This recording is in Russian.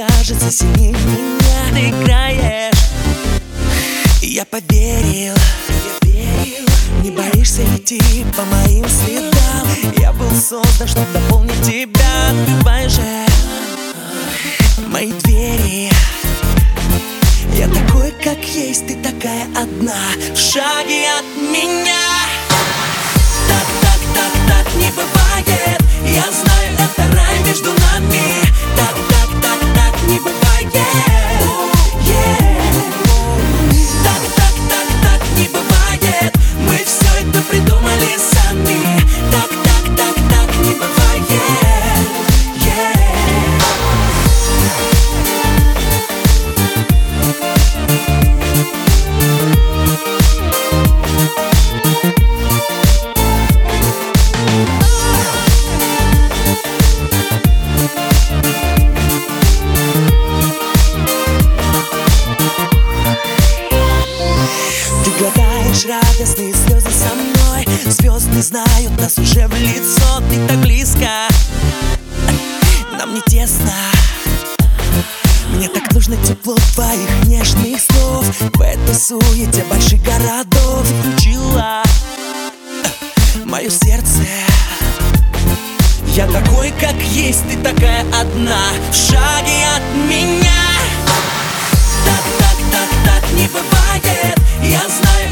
кажется сильнее меня. Ты играешь, и я поверил. Не боишься идти по моим следам. Я был создан, чтобы дополнить тебя. Открывай же мои двери. Я такой, как есть, ты такая одна, в шаге от меня. Так, так, так, так не бывает. Я знаю, это рай между нами. Так, так, так, так не бывает. Так, так, так, так не бывает. Мы все это придумали сами. Так, так, так, так не бывает. Глотаешь радостные слезы со мной. Звезды знают нас уже в лицо. Ты так близко, нам не тесно. Мне так нужно тепло твоих нежных слов. В этой суете больших городов включила мое сердце. Я такой, как есть, ты такая одна, в шаге от меня. Так, так, так, так не бывает. Я знаю,